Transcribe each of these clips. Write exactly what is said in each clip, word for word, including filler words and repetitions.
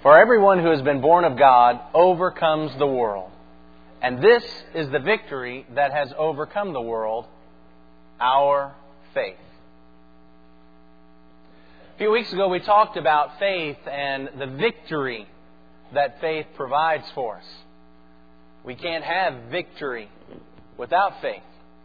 For everyone who has been born of God overcomes the world. And this is the victory that has overcome the world, our faith. A few weeks ago we talked about faith and the victory that faith provides for us. We can't have victory without faith.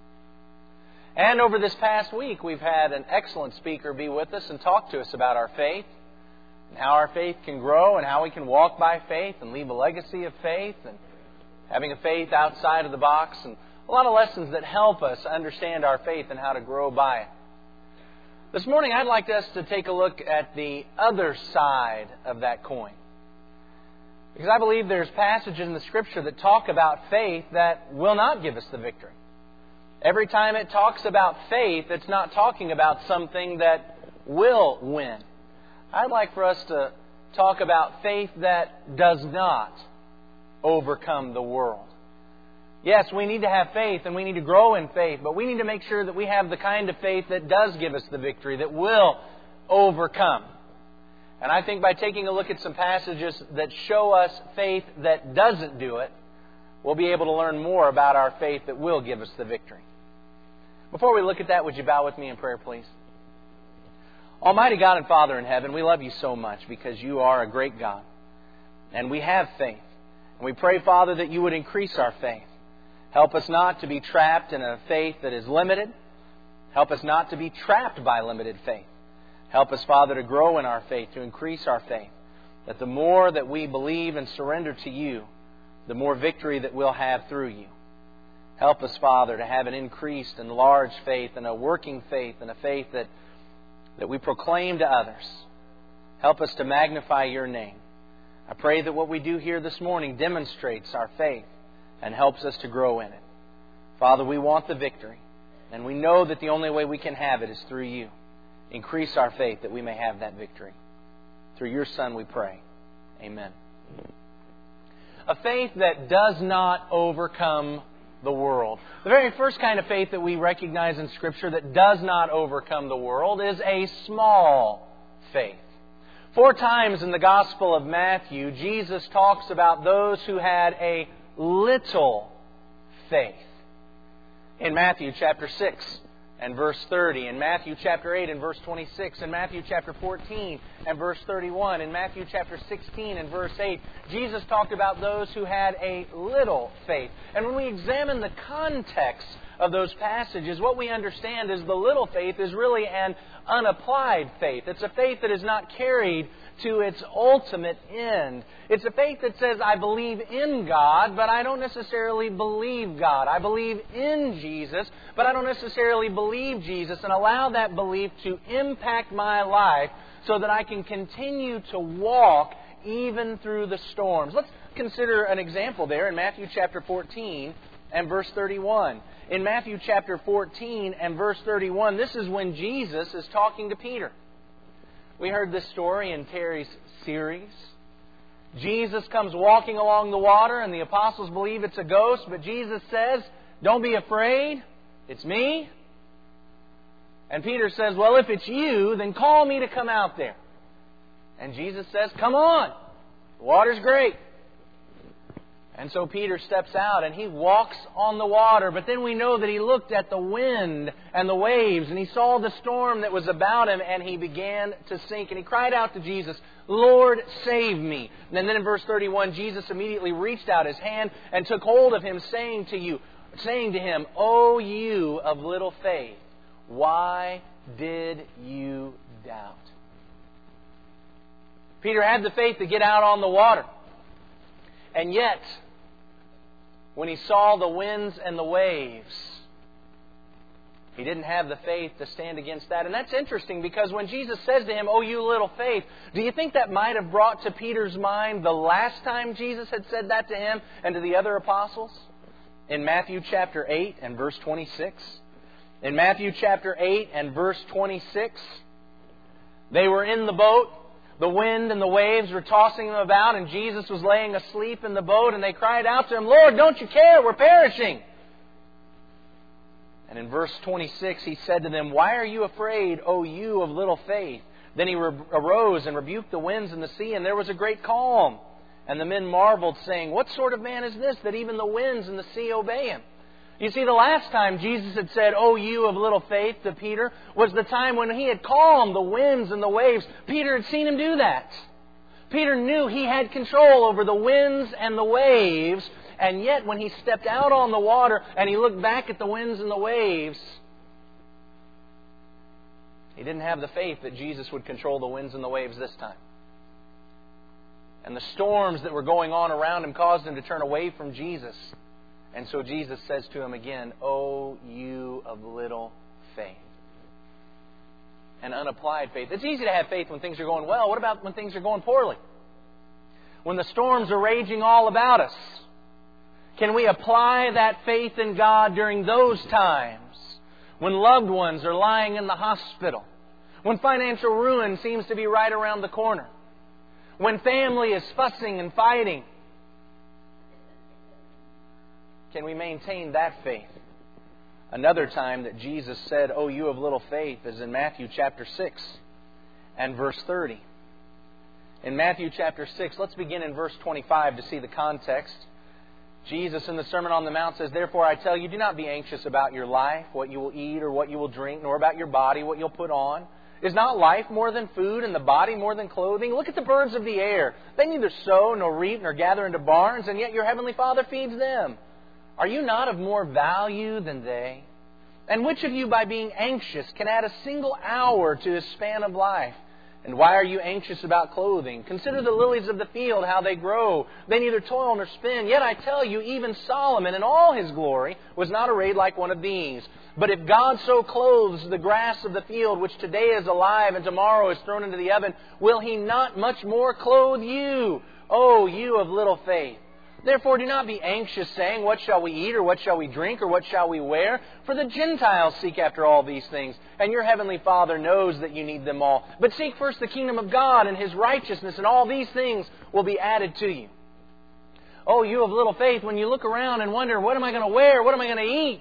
And over this past week we've had an excellent speaker be with us and talk to us about our faith and how our faith can grow and how we can walk by faith and leave a legacy of faith and having a faith outside of the box, and a lot of lessons that help us understand our faith and how to grow by it. This morning I'd like us to take a look at the other side of that coin. Because I believe there's passages in the Scripture that talk about faith that will not give us the victory. Every time it talks about faith, it's not talking about something that will win. I'd like for us to talk about faith that does not overcome the world. Yes, we need to have faith and we need to grow in faith, but we need to make sure that we have the kind of faith that does give us the victory, that will overcome. And I think by taking a look at some passages that show us faith that doesn't do it, we'll be able to learn more about our faith that will give us the victory. Before we look at that, would you bow with me in prayer, please? Almighty God and Father in heaven, we love You so much because You are a great God. And we have faith. And we pray, Father, that You would increase our faith. Help us not to be trapped in a faith that is limited. Help us not to be trapped by limited faith. Help us, Father, to grow in our faith, to increase our faith. That the more that we believe and surrender to You, the more victory that we'll have through You. Help us, Father, to have an increased and large faith and a working faith and a faith that, that we proclaim to others. Help us to magnify Your name. I pray that what we do here this morning demonstrates our faith and helps us to grow in it. Father, we want the victory, and we know that the only way we can have it is through You. Increase our faith that we may have that victory. Through Your Son we pray. Amen. A faith that does not overcome the world. The very first kind of faith that we recognize in Scripture that does not overcome the world is a small faith. Four times in the Gospel of Matthew, Jesus talks about those who had a little faith. In Matthew chapter six and verse thirty, in Matthew chapter eight and verse twenty-six, in Matthew chapter fourteen and verse thirty-one, in Matthew chapter sixteen and verse eight, Jesus talked about those who had a little faith. And when we examine the context of those passages, what we understand is the little faith is really an unapplied faith. It's a faith that is not carried to its ultimate end. It's a faith that says, I believe in God, but I don't necessarily believe God. I believe in Jesus, but I don't necessarily believe Jesus, and allow that belief to impact my life so that I can continue to walk even through the storms. Let's consider an example there in Matthew chapter fourteen and verse thirty-one. In Matthew chapter fourteen and verse thirty-one, this is when Jesus is talking to Peter. We heard this story in Terry's series. Jesus comes walking along the water and the apostles believe it's a ghost, but Jesus says, don't be afraid, it's me. And Peter says, well, if it's you, then call me to come out there. And Jesus says, come on, the water's great. And so Peter steps out and he walks on the water. But then we know that he looked at the wind and the waves and he saw the storm that was about him and he began to sink. And he cried out to Jesus, Lord, save me. And then in verse thirty-one, Jesus immediately reached out His hand and took hold of him, saying to you, saying to him, O you of little faith, why did you doubt? Peter had the faith to get out on the water. And yet, when he saw the winds and the waves, he didn't have the faith to stand against that. And that's interesting because when Jesus says to him, "Oh, you little faith," do you think that might have brought to Peter's mind the last time Jesus had said that to him and to the other apostles? In Matthew chapter eight and verse twenty-six. In Matthew chapter eight and verse twenty-six, they were in the boat. The wind and the waves were tossing them about, and Jesus was laying asleep in the boat, and they cried out to Him, "Lord, don't you care? We're perishing." And in verse twenty-six, He said to them, "Why are you afraid, O you of little faith?" Then he re- arose and rebuked the winds and the sea, and there was a great calm. And the men marveled, saying, What sort of man is this, that even the winds and the sea obey him? You see, the last time Jesus had said, "O you of little faith," to Peter, was the time when he had calmed the winds and the waves. Peter had seen him do that. Peter knew he had control over the winds and the waves, and yet when he stepped out on the water and he looked back at the winds and the waves, he didn't have the faith that Jesus would control the winds and the waves this time. And the storms that were going on around him caused him to turn away from Jesus. And so Jesus says to him again, "O you of little faith." And unapplied faith. It's easy to have faith when things are going well. What about when things are going poorly? When the storms are raging all about us? Can we apply that faith in God during those times? When loved ones are lying in the hospital? When financial ruin seems to be right around the corner? When family is fussing and fighting? Can we maintain that faith? Another time that Jesus said, "O you of little faith," is in Matthew chapter six and verse thirty. In Matthew chapter six, let's begin in verse twenty-five to see the context. Jesus in the Sermon on the Mount says, "Therefore I tell you, do not be anxious about your life, what you will eat or what you will drink, nor about your body, what you'll put on. Is not life more than food, and the body more than clothing? Look at the birds of the air. They neither sow, nor reap, nor gather into barns, and yet your heavenly Father feeds them. Are you not of more value than they? And which of you, by being anxious, can add a single hour to his span of life? And why are you anxious about clothing? Consider the lilies of the field, how they grow. They neither toil nor spin. Yet I tell you, even Solomon in all his glory was not arrayed like one of these. But if God so clothes the grass of the field, which today is alive and tomorrow is thrown into the oven, will He not much more clothe you, O you of little faith? Therefore do not be anxious, saying, What shall we eat, or what shall we drink, or what shall we wear? For the Gentiles seek after all these things, and your heavenly Father knows that you need them all. But seek first the kingdom of God and His righteousness, and all these things will be added to you. Oh, you of little faith, when you look around and wonder, what am I going to wear? What am I going to eat?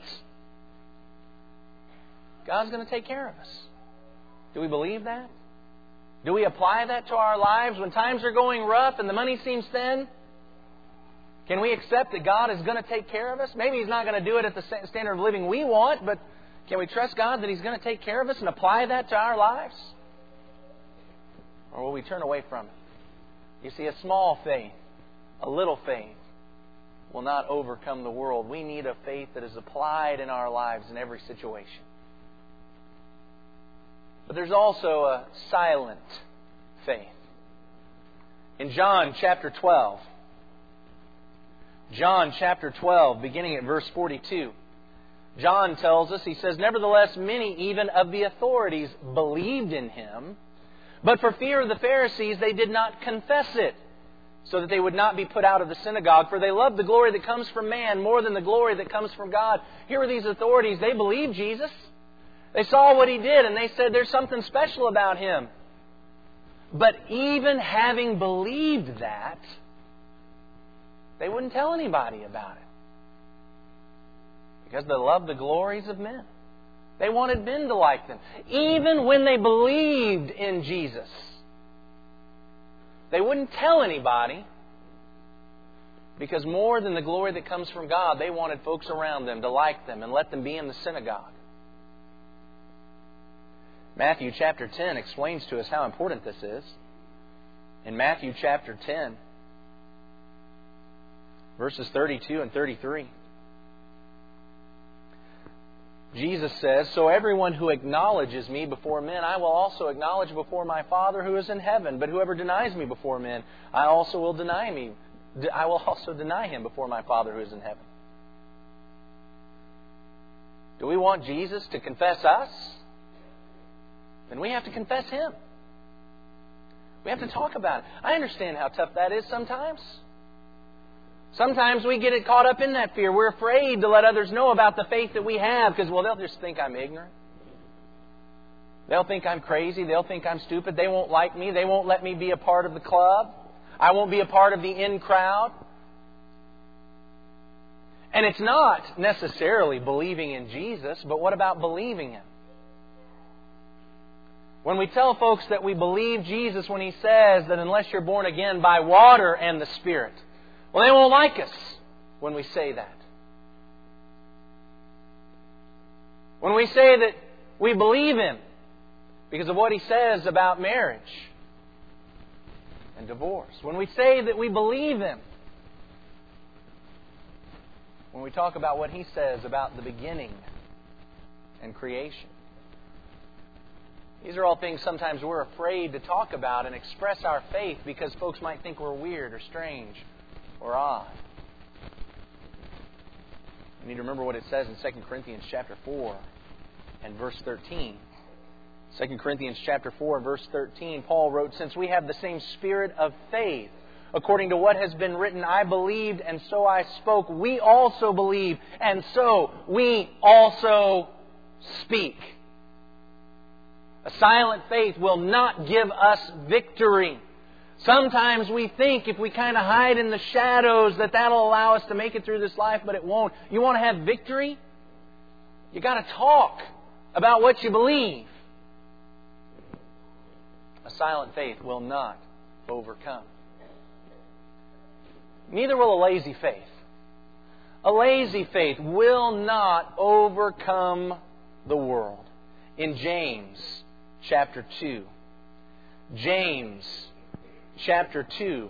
God's going to take care of us. Do we believe that? Do we apply that to our lives when times are going rough and the money seems thin? Can we accept that God is going to take care of us? Maybe He's not going to do it at the standard of living we want, but can we trust God that He's going to take care of us and apply that to our lives? Or will we turn away from it? You see, a small faith, a little faith, will not overcome the world. We need a faith that is applied in our lives in every situation. But there's also a silent faith. In John chapter twelve, John chapter twelve, beginning at verse forty-two, John tells us, he says, Nevertheless, many even of the authorities believed in Him, but for fear of the Pharisees they did not confess it, so that they would not be put out of the synagogue. For they loved the glory that comes from man more than the glory that comes from God. Here are these authorities. They believed Jesus. They saw what He did, and they said there's something special about Him. But even having believed that, they wouldn't tell anybody about it. Because they loved the glories of men. They wanted men to like them. Even when they believed in Jesus, they wouldn't tell anybody, because more than the glory that comes from God, they wanted folks around them to like them and let them be in the synagogue. Matthew chapter ten explains to us how important this is. In Matthew chapter ten, verses thirty-two and thirty-three, Jesus says, So everyone who acknowledges Me before men, I will also acknowledge before My Father who is in heaven. But whoever denies Me before men, I also will deny me. I will also deny him before My Father who is in heaven. Do we want Jesus to confess us? Then we have to confess Him. We have to talk about it. I understand how tough that is sometimes. Sometimes we get it caught up in that fear. We're afraid to let others know about the faith that we have because, well, they'll just think I'm ignorant. They'll think I'm crazy. They'll think I'm stupid. They won't like me. They won't let me be a part of the club. I won't be a part of the in crowd. And it's not necessarily believing in Jesus, but what about believing Him? When we tell folks that we believe Jesus when He says that unless you're born again by water and the Spirit, well, they won't like us when we say that. When we say that we believe Him because of what He says about marriage and divorce. When we say that we believe Him when we talk about what He says about the beginning and creation. These are all things sometimes we're afraid to talk about and express our faith because folks might think we're weird or strange or odd. You need to remember what it says in Second Corinthians chapter four and verse thirteen. Second Corinthians chapter four and verse thirteen, Paul wrote, "Since we have the same spirit of faith, according to what has been written, I believed and so I spoke. We also believe and so we also speak." A silent faith will not give us victory. Sometimes we think if we kind of hide in the shadows that that'll allow us to make it through this life, but it won't. You want to have victory? You got to talk about what you believe. A silent faith will not overcome. Neither will a lazy faith. A lazy faith will not overcome the world. In James chapter two, James chapter two,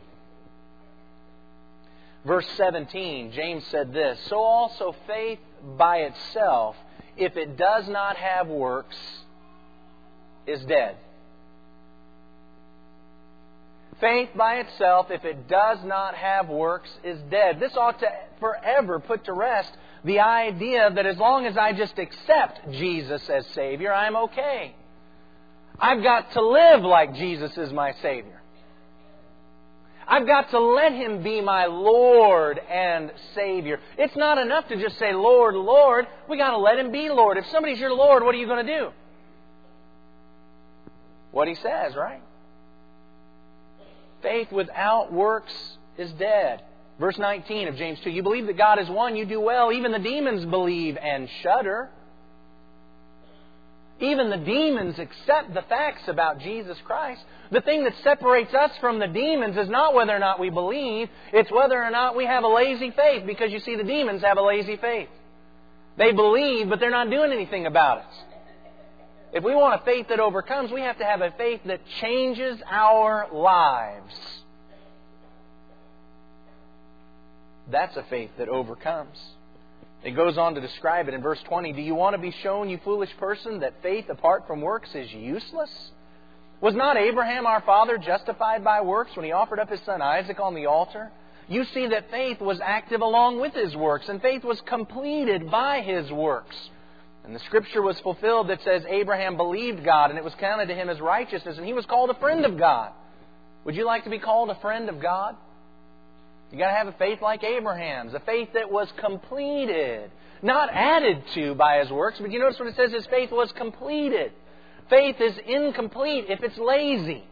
verse seventeen, James said this, "So also faith by itself, if it does not have works, is dead." Faith by itself, if it does not have works, is dead. This ought to forever put to rest the idea that as long as I just accept Jesus as Savior, I'm okay. I've got to live like Jesus is my Savior. I've got to let Him be my Lord and Savior. It's not enough to just say, "Lord, Lord." We've got to let Him be Lord. If somebody's your Lord, what are you going to do? What He says, right? Faith without works is dead. Verse nineteen of James two, "You believe that God is one, you do well. Even the demons believe and shudder." Even the demons accept the facts about Jesus Christ. The thing that separates us from the demons is not whether or not we believe, it's whether or not we have a lazy faith. Because you see, the demons have a lazy faith. They believe, but they're not doing anything about it. If we want a faith that overcomes, we have to have a faith that changes our lives. That's a faith that overcomes. It goes on to describe it in verse twenty. "Do you want to be shown, you foolish person, that faith apart from works is useless? Was not Abraham our father justified by works when he offered up his son Isaac on the altar? You see that faith was active along with his works, and faith was completed by his works. And the Scripture was fulfilled that says Abraham believed God, and it was counted to him as righteousness, and he was called a friend of God." Would you like to be called a friend of God? You've got to have a faith like Abraham's, a faith that was completed, not added to by his works. But you notice what it says, his faith was completed. Faith is incomplete if it's lazy.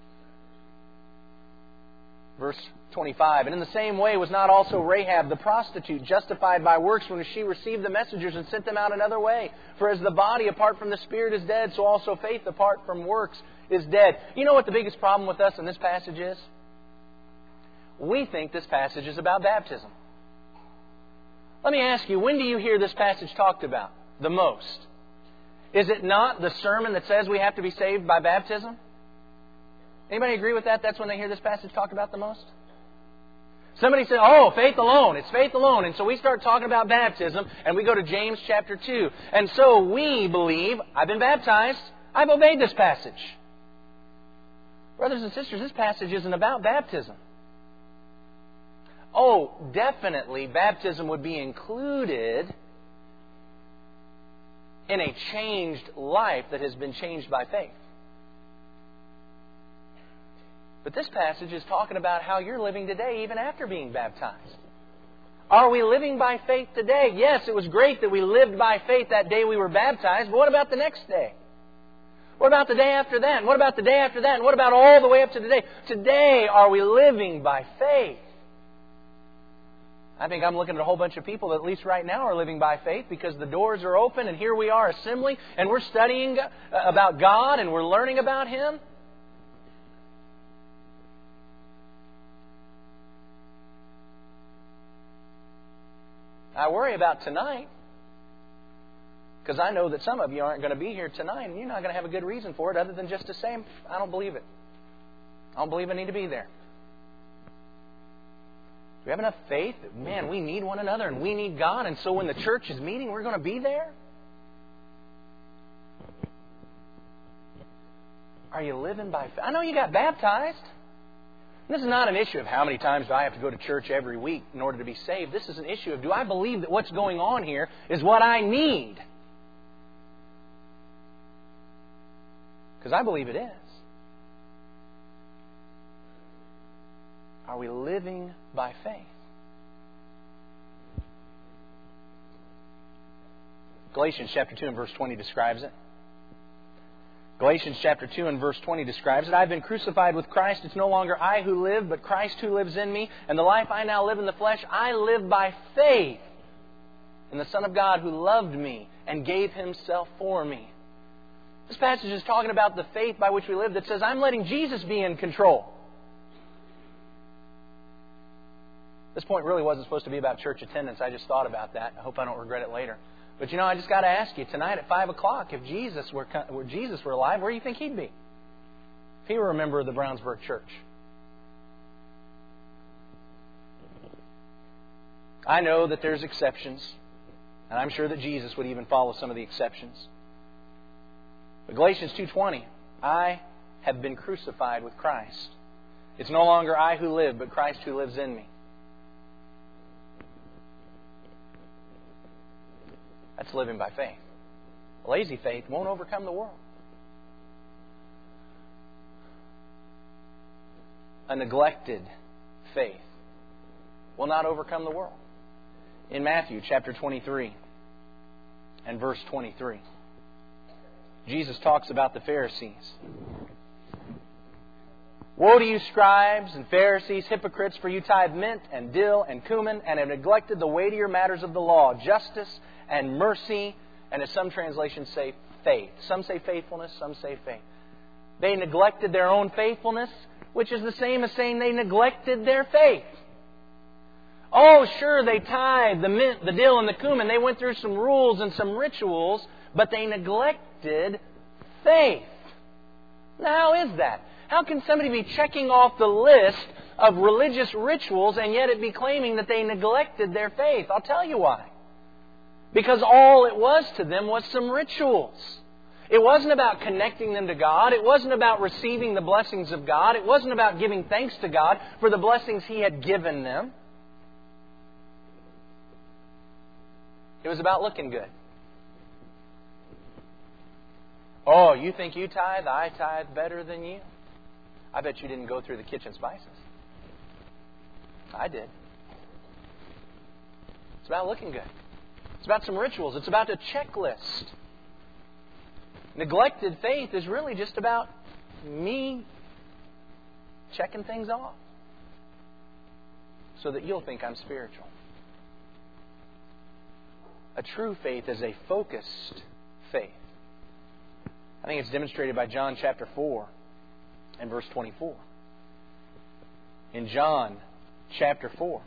Verse twenty-five, "And in the same way was not also Rahab the prostitute justified by works when she received the messengers and sent them out another way? For as the body apart from the Spirit is dead, so also faith apart from works is dead." You know what the biggest problem with us in this passage is? We think this passage is about baptism. Let me ask you, when do you hear this passage talked about the most? Is it not the sermon that says we have to be saved by baptism? Anybody agree with that? That's when they hear this passage talked about the most? Somebody said, "Oh, faith alone. It's faith alone." And so we start talking about baptism, and we go to James chapter two. And so we believe, I've been baptized, I've obeyed this passage. Brothers and sisters, this passage isn't about baptism. Oh, definitely baptism would be included in a changed life that has been changed by faith. But this passage is talking about how you're living today even after being baptized. Are we living by faith today? Yes, it was great that we lived by faith that day we were baptized, but what about the next day? What about the day after that? And what about the day after that? And what about all the way up to today? Today, are we living by faith? I think I'm looking at a whole bunch of people that at least right now are living by faith because the doors are open and here we are assembling and we're studying about God and we're learning about Him. I worry about tonight because I know that some of you aren't going to be here tonight and you're not going to have a good reason for it other than just to say, I don't believe it. I don't believe I need to be there. Do we have enough faith that, man, we need one another and we need God, and so when the church is meeting, we're going to be there? Are you living by faith? I know you got baptized. This is not an issue of how many times do I have to go to church every week in order to be saved. This is an issue of, do I believe that what's going on here is what I need? Because I believe it is. Are we living by faith? Galatians chapter two and verse twenty describes it. Galatians chapter two and verse twenty describes it. I've been crucified with Christ. It's no longer I who live, but Christ who lives in me. And the life I now live in the flesh, I live by faith in the Son of God who loved me and gave Himself for me. This passage is talking about the faith by which we live that says, I'm letting Jesus be in control. This point really wasn't supposed to be about church attendance. I just thought about that. I hope I don't regret it later. But you know, I just got to ask you, tonight at five o'clock, if Jesus were, were Jesus were alive, where do you think He'd be? If He were a member of the Brownsburg Church. I know that there's exceptions, and I'm sure that Jesus would even follow some of the exceptions. But Galatians two twenty, I have been crucified with Christ. It's no longer I who live, but Christ who lives in me. That's living by faith. Lazy faith won't overcome the world. A neglected faith will not overcome the world. In Matthew chapter twenty-three and verse twenty-three, Jesus talks about the Pharisees. Woe to you, scribes and Pharisees, hypocrites, for you tithe mint and dill and cumin and have neglected the weightier matters of the law, justice and mercy, and as some translations say, faith. Some say faithfulness, some say faith. They neglected their own faithfulness, which is the same as saying they neglected their faith. Oh, sure, they tithed the mint, the dill, and the cumin. They went through some rules and some rituals, but they neglected faith. Now, how is that? How can somebody be checking off the list of religious rituals and yet it be claiming that they neglected their faith? I'll tell you why. Because all it was to them was some rituals. It wasn't about connecting them to God. It wasn't about receiving the blessings of God. It wasn't about giving thanks to God for the blessings He had given them. It was about looking good. Oh, you think you tithe? I tithe better than you. I bet you didn't go through the kitchen spices. I did. It's about looking good. It's about some rituals. It's about a checklist. Neglected faith is really just about me checking things off so that you'll think I'm spiritual. A true faith is a focused faith. I think it's demonstrated by John chapter four and verse twenty-four. In John chapter four,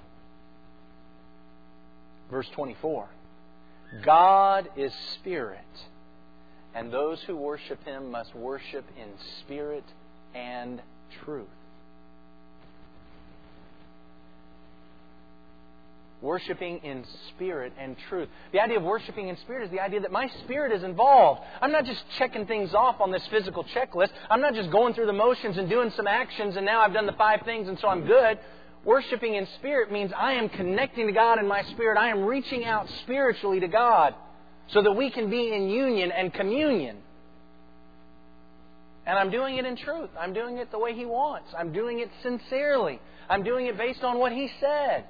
verse twenty-four, God is spirit, and those who worship Him must worship in spirit and truth. Worshipping in spirit and truth. The idea of worshiping in spirit is the idea that my spirit is involved. I'm not just checking things off on this physical checklist. I'm not just going through the motions and doing some actions and now I've done the five things and so I'm good. Worshipping in spirit means I am connecting to God in my spirit. I am reaching out spiritually to God so that we can be in union and communion. And I'm doing it in truth. I'm doing it the way He wants. I'm doing it sincerely. I'm doing it based on what He said.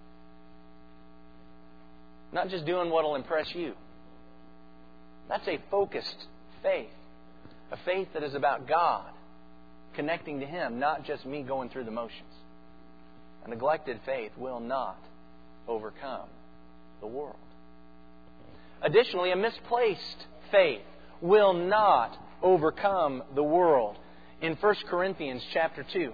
Not just doing what will impress you. That's a focused faith. A faith that is about God, connecting to Him, not just me going through the motions. A neglected faith will not overcome the world. Additionally, a misplaced faith will not overcome the world. In First Corinthians chapter two.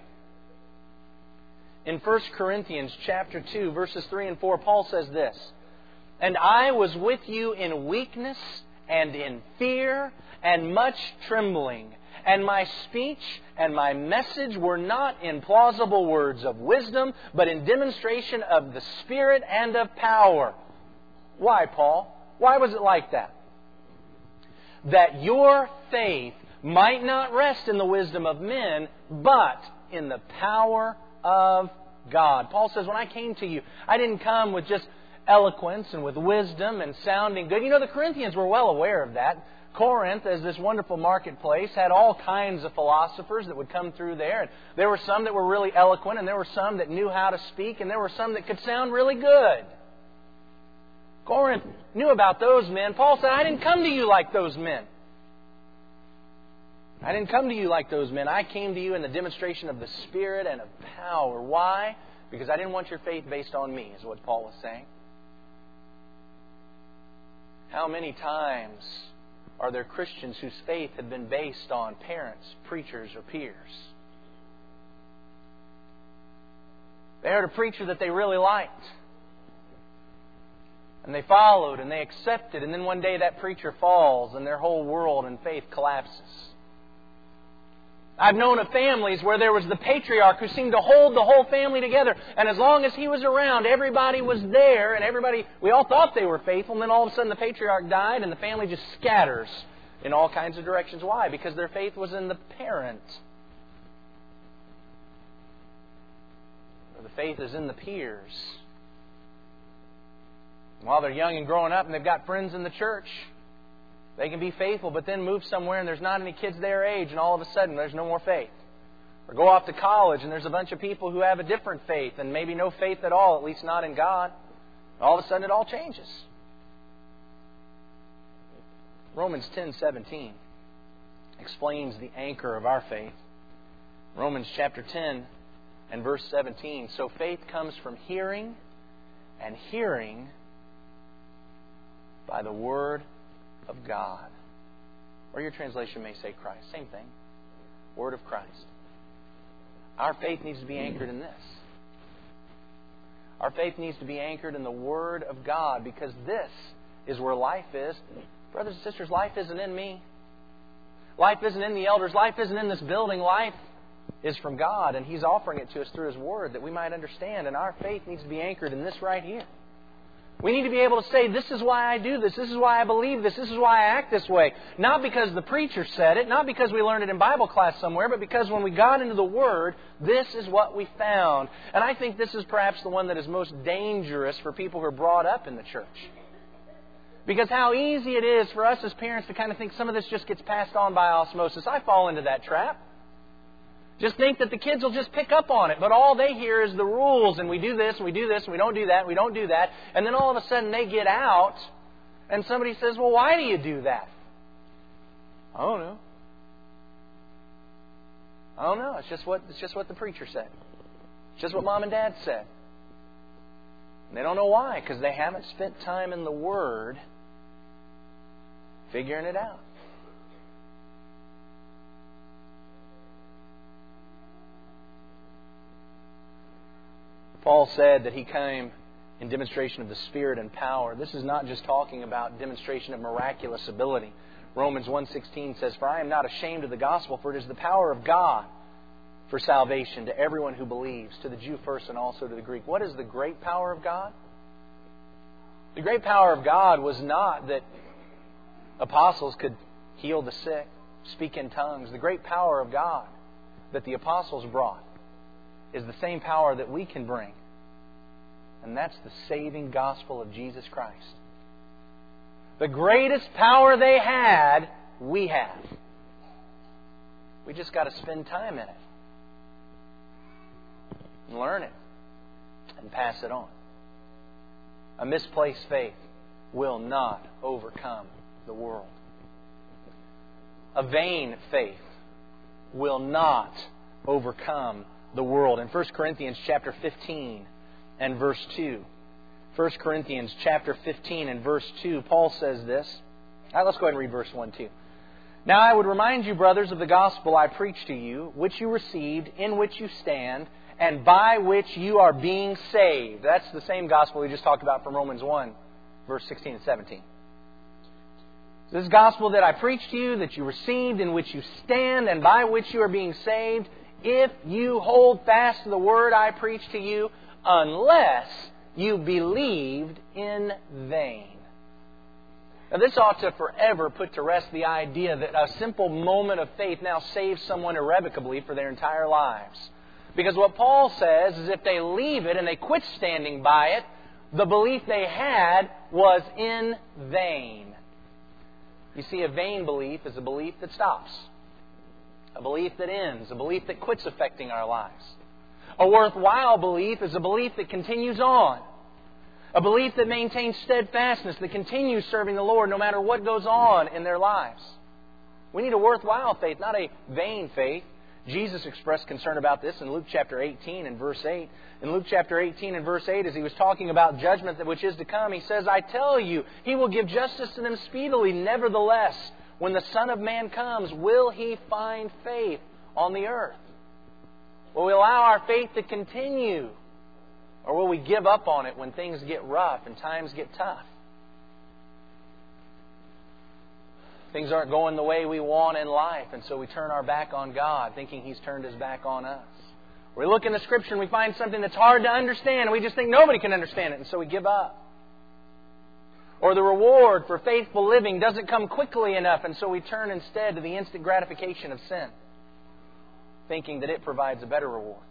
In First Corinthians chapter two, verses three and four, Paul says this, "And I was with you in weakness and in fear and much trembling. And my speech and my message were not in plausible words of wisdom, but in demonstration of the Spirit and of power." Why, Paul? Why was it like that? "That your faith might not rest in the wisdom of men, but in the power of God." Paul says, when I came to you, I didn't come with just eloquence and with wisdom and sounding good. You know, the Corinthians were well aware of that. Corinth, as this wonderful marketplace, had all kinds of philosophers that would come through there. And there were some that were really eloquent, and there were some that knew how to speak, and there were some that could sound really good. Corinth knew about those men. Paul said, I didn't come to you like those men. I didn't come to you like those men. I came to you in the demonstration of the Spirit and of power. Why? Because I didn't want your faith based on me, is what Paul was saying. How many times are there Christians whose faith had been based on parents, preachers, or peers? They heard a preacher that they really liked. And they followed and they accepted. And then one day that preacher falls and their whole world and faith collapses. I've known of families where there was the patriarch who seemed to hold the whole family together. And as long as he was around, everybody was there. And everybody, we all thought they were faithful. And then all of a sudden the patriarch died and the family just scatters in all kinds of directions. Why? Because their faith was in the parent. Or the faith is in the peers. And while they're young and growing up and they've got friends in the church, they can be faithful, but then move somewhere and there's not any kids their age, and all of a sudden there's no more faith. Or go off to college and there's a bunch of people who have a different faith and maybe no faith at all, at least not in God. All of a sudden it all changes. Romans ten seventeen explains the anchor of our faith. Romans chapter ten and verse seventeen. So faith comes from hearing, and hearing by the Word of God. Or your translation may say Christ. Same thing. Word of Christ. Our faith needs to be anchored in this. Our faith needs to be anchored in the Word of God, because this is where life is. Brothers and sisters, life isn't in me. Life isn't in the elders. Life isn't in this building. Life is from God, and He's offering it to us through His Word that we might understand. And our faith needs to be anchored in this right here. We need to be able to say, this is why I do this. This is why I believe this. This is why I act this way. Not because the preacher said it. Not because we learned it in Bible class somewhere. But because when we got into the Word, this is what we found. And I think this is perhaps the one that is most dangerous for people who are brought up in the church. Because how easy it is for us as parents to kind of think some of this just gets passed on by osmosis. I fall into that trap. Just think that the kids will just pick up on it. But all they hear is the rules. And we do this, and we do this, and we don't do that, and we don't do that. And then all of a sudden they get out, and somebody says, well, why do you do that? I don't know. I don't know. It's just what, it's just what the preacher said. It's just what Mom and Dad said. And they don't know why, because they haven't spent time in the Word figuring it out. Paul said that he came in demonstration of the Spirit and power. This is not just talking about demonstration of miraculous ability. Romans one sixteen says, For I am not ashamed of the gospel, for it is the power of God for salvation to everyone who believes, to the Jew first and also to the Greek. What is the great power of God? The great power of God was not that apostles could heal the sick, speak in tongues. The great power of God that the apostles brought is the same power that we can bring. And that's the saving gospel of Jesus Christ. The greatest power they had, we have. We just got to spend time in it. And learn it. And pass it on. A misplaced faith will not overcome the world. A vain faith will not overcome the world. In First Corinthians chapter fifteen and verse two, First Corinthians chapter fifteen and verse two, Paul says this. All right, let's go ahead and read verse one too. Now I would remind you, brothers, of the gospel I preached to you, which you received, in which you stand, and by which you are being saved. That's the same gospel we just talked about from Romans one, verse sixteen and seventeen. This gospel that I preached to you, that you received, in which you stand, and by which you are being saved, if you hold fast to the word I preached to you, unless you believed in vain. Now this ought to forever put to rest the idea that a simple moment of faith now saves someone irrevocably for their entire lives. Because what Paul says is if they leave it and they quit standing by it, the belief they had was in vain. You see, a vain belief is a belief that stops. A belief that ends. A belief that quits affecting our lives. A worthwhile belief is a belief that continues on. A belief that maintains steadfastness, that continues serving the Lord no matter what goes on in their lives. We need a worthwhile faith, not a vain faith. Jesus expressed concern about this in Luke chapter eighteen and verse eight. In Luke chapter eighteen and verse eight, as He was talking about judgment that which is to come, He says, I tell you, He will give justice to them speedily. Nevertheless, when the Son of Man comes, will He find faith on the earth? Will we allow our faith to continue? Or will we give up on it when things get rough and times get tough? Things aren't going the way we want in life, and so we turn our back on God, thinking He's turned His back on us. We look in the Scripture and we find something that's hard to understand, and we just think nobody can understand it, and so we give up. Or the reward for faithful living doesn't come quickly enough, and so we turn instead to the instant gratification of sin, thinking that it provides a better reward.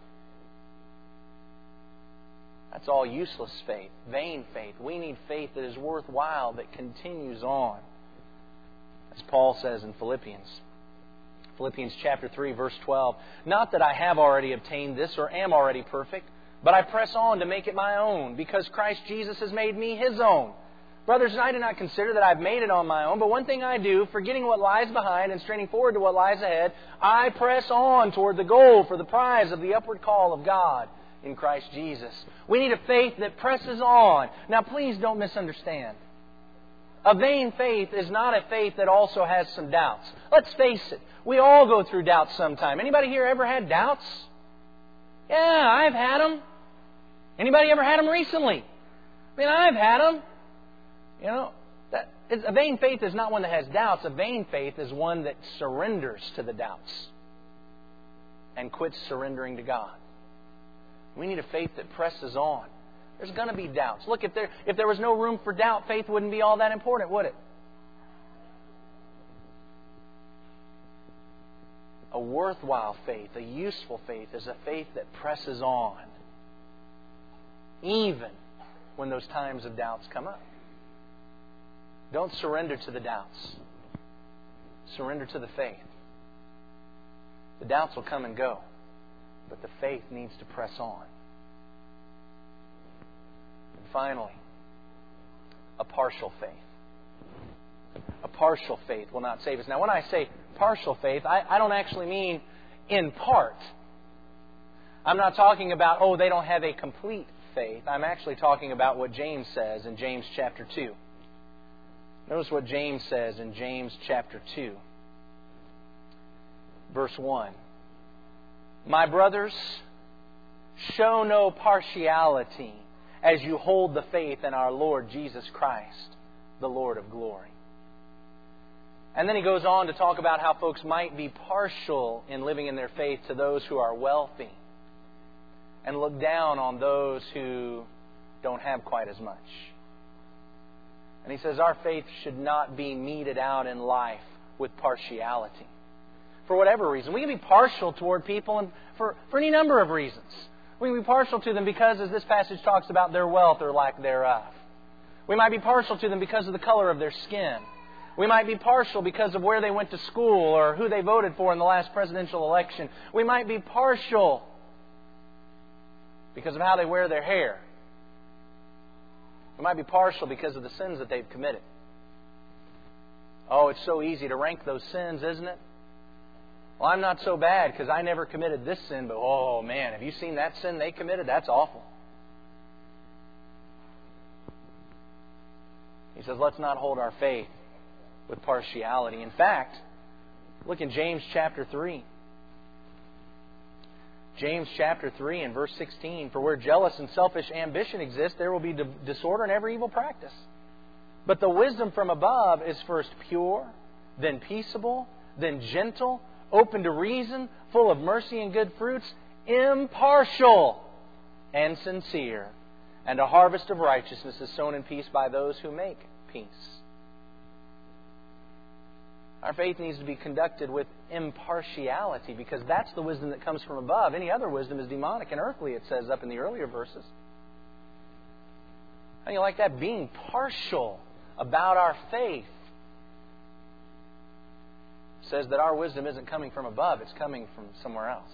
That's all useless faith, vain faith. We need faith that is worthwhile, that continues on. As Paul says in Philippians. Philippians chapter three, verse twelve. Not that I have already obtained this or am already perfect, but I press on to make it my own, because Christ Jesus has made me His own. Brothers, I do not consider that I've made it on my own, but one thing I do, forgetting what lies behind and straining forward to what lies ahead, I press on toward the goal for the prize of the upward call of God in Christ Jesus. We need a faith that presses on. Now please don't misunderstand. A vain faith is not a faith that also has some doubts. Let's face it. We all go through doubts sometime. Anybody here ever had doubts? Yeah, I've had them. Anybody ever had them recently? I mean, I've had them. You know, that, a vain faith is not one that has doubts. A vain faith is one that surrenders to the doubts and quits surrendering to God. We need a faith that presses on. There's going to be doubts. Look, if there if there was no room for doubt, faith wouldn't be all that important, would it? A worthwhile faith, a useful faith, is a faith that presses on, even when those times of doubts come up. Don't surrender to the doubts. Surrender to the faith. The doubts will come and go, but the faith needs to press on. Finally, a partial faith. A partial faith will not save us. Now, when I say partial faith, I, I don't actually mean in part. I'm not talking about, oh, they don't have a complete faith. I'm actually talking about what James says in James chapter two. Notice what James says in James chapter two, verse one. My brothers, show no partiality as you hold the faith in our Lord Jesus Christ, the Lord of glory. And then he goes on to talk about how folks might be partial in living in their faith to those who are wealthy and look down on those who don't have quite as much. And he says our faith should not be meted out in life with partiality. For whatever reason. We can be partial toward people and for, for any number of reasons. We can be partial to them because, as this passage talks about, their wealth or lack thereof. We might be partial to them because of the color of their skin. We might be partial because of where they went to school or who they voted for in the last presidential election. We might be partial because of how they wear their hair. We might be partial because of the sins that they've committed. Oh, it's so easy to rank those sins, isn't it? Well, I'm not so bad because I never committed this sin, but oh man, have you seen that sin they committed? That's awful. He says, let's not hold our faith with partiality. In fact, look in James chapter three. James chapter three and verse sixteen. For where jealous and selfish ambition exists, there will be disorder and every evil practice. But the wisdom from above is first pure, then peaceable, then gentle, open to reason, full of mercy and good fruits, impartial and sincere. And a harvest of righteousness is sown in peace by those who make peace. Our faith needs to be conducted with impartiality, because that's the wisdom that comes from above. Any other wisdom is demonic and earthly, it says up in the earlier verses. How do you like that? Being partial about our faith says that our wisdom isn't coming from above, it's coming from somewhere else.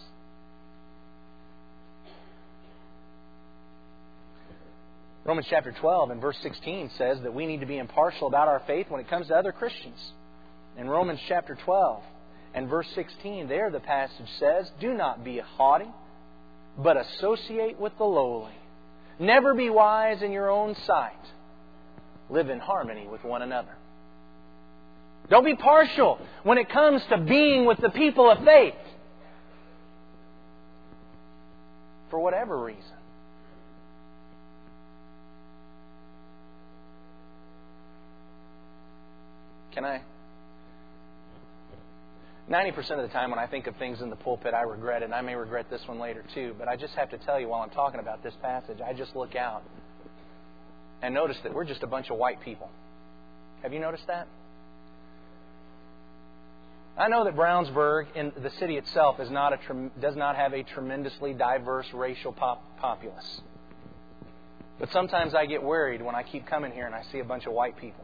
Romans chapter twelve and verse sixteen says that we need to be impartial about our faith when it comes to other Christians. In Romans chapter twelve and verse sixteen, there the passage says, do not be haughty, but associate with the lowly. Never be wise in your own sight. Live in harmony with one another. Don't be partial when it comes to being with the people of faith. For whatever reason. Can I? ninety percent of the time when I think of things in the pulpit, I regret it. And I may regret this one later too. But I just have to tell you, while I'm talking about this passage, I just look out and notice that we're just a bunch of white people. Have you noticed that? I know that Brownsburg, in the city itself, is not a does not have a tremendously diverse racial pop- populace. But sometimes I get worried when I keep coming here and I see a bunch of white people.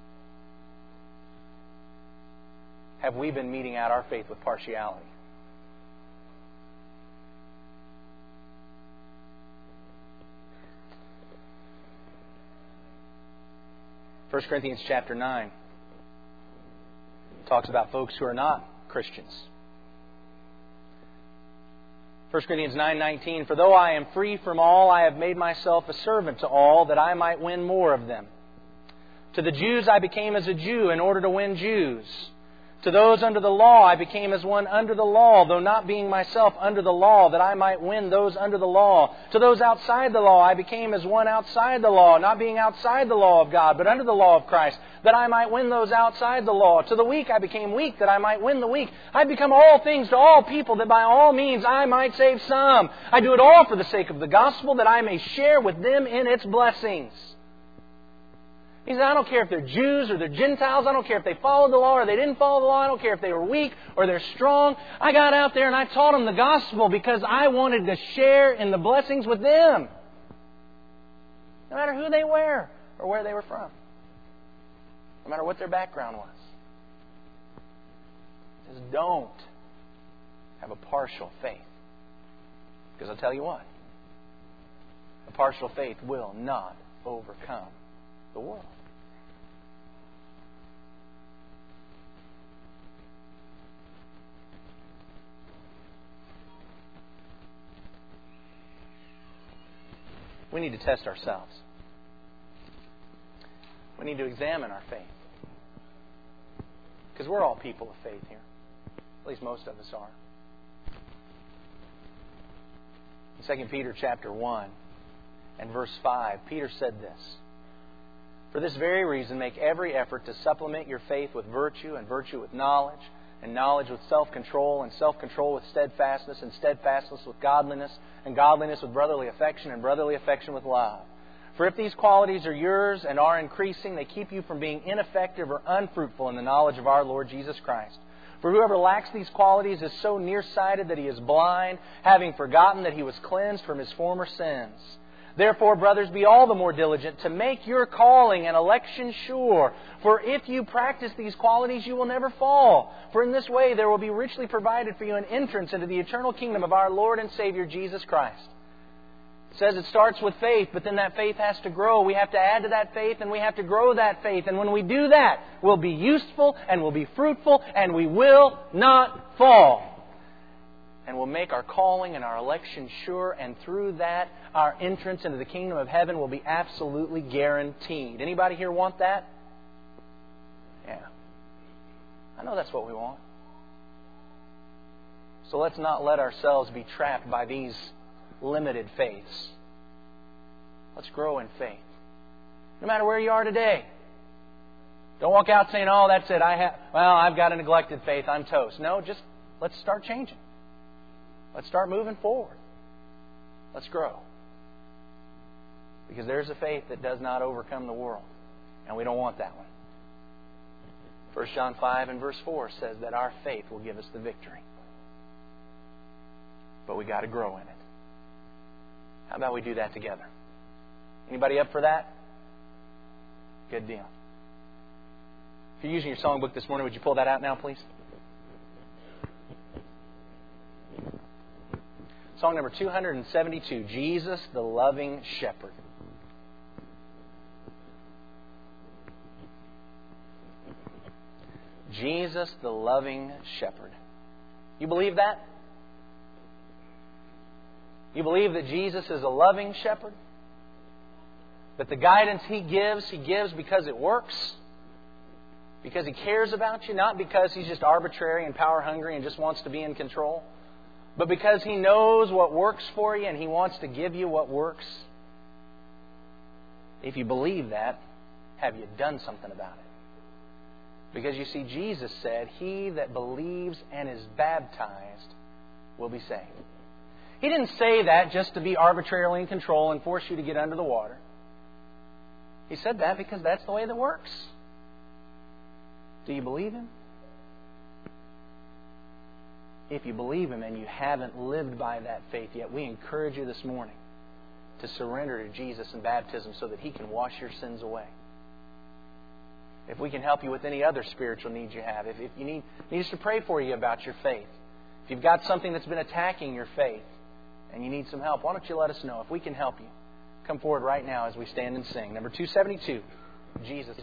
Have we been meeting out our faith with partiality? First Corinthians chapter nine talks about folks who are not Christians. First Corinthians nine nineteen, for though I am free from all, I have made myself a servant to all, that I might win more of them. To the Jews I became as a Jew in order to win Jews. To those under the law I became as one under the law, though not being myself under the law, that I might win those under the law. To those outside the law I became as one outside the law, not being outside the law of God, but under the law of Christ, that I might win those outside the law. To the weak I became weak, that I might win the weak. I become all things to all people, that by all means I might save some. I do it all for the sake of the gospel, that I may share with them in its blessings. He said, I don't care if they're Jews or they're Gentiles. I don't care if they followed the law or they didn't follow the law. I don't care if they were weak or they're strong. I got out there and I taught them the gospel because I wanted to share in the blessings with them. No matter who they were or where they were from. No matter what their background was. Just don't have a partial faith. Because I'll tell you what. A partial faith will not overcome the world. We need to test ourselves. We need to examine our faith. Because we're all people of faith here. At least most of us are. In Second Peter chapter one and verse five, Peter said this. For this very reason, make every effort to supplement your faith with virtue, and virtue with knowledge, and knowledge with self-control, and self-control with steadfastness, and steadfastness with godliness, and godliness with brotherly affection, and brotherly affection with love. For if these qualities are yours and are increasing, they keep you from being ineffective or unfruitful in the knowledge of our Lord Jesus Christ. For whoever lacks these qualities is so nearsighted that he is blind, having forgotten that he was cleansed from his former sins. Therefore, brothers, be all the more diligent to make your calling and election sure. For if you practice these qualities, you will never fall. For in this way there will be richly provided for you an entrance into the eternal kingdom of our Lord and Savior, Jesus Christ. It says it starts with faith, but then that faith has to grow. We have to add to that faith, and we have to grow that faith. And when we do that, we'll be useful, and we'll be fruitful, and we will not fall. And we'll make our calling and our election sure, and through that, our entrance into the kingdom of heaven will be absolutely guaranteed. Anybody here want that? Yeah. I know that's what we want. So let's not let ourselves be trapped by these limited faiths. Let's grow in faith. No matter where you are today. Don't walk out saying, oh, that's it. I have, well, I've got a neglected faith. I'm toast. No, just let's start changing. Let's start moving forward. Let's grow. Because there's a faith that does not overcome the world. And we don't want that one. First John five and verse four says that our faith will give us the victory. But we got to grow in it. How about we do that together? Anybody up for that? Good deal. If you're using your songbook this morning, would you pull that out now, please? Song number two hundred seventy-two, Jesus the Loving Shepherd. Jesus the Loving Shepherd. You believe that? You believe that Jesus is a loving shepherd? That the guidance He gives, He gives because it works? Because He cares about you? Not because He's just arbitrary and power hungry and just wants to be in control? But because He knows what works for you and He wants to give you what works? If you believe that, have you done something about it? Because you see, Jesus said, he that believes and is baptized will be saved. He didn't say that just to be arbitrarily in control and force you to get under the water. He said that because that's the way that works. Do you believe Him? If you believe Him and you haven't lived by that faith yet, we encourage you this morning to surrender to Jesus in baptism so that He can wash your sins away. If we can help you with any other spiritual needs you have, if, if you need, need us to pray for you about your faith, if you've got something that's been attacking your faith and you need some help, why don't you let us know? If we can help you, come forward right now as we stand and sing. Number two seventy-two, Jesus.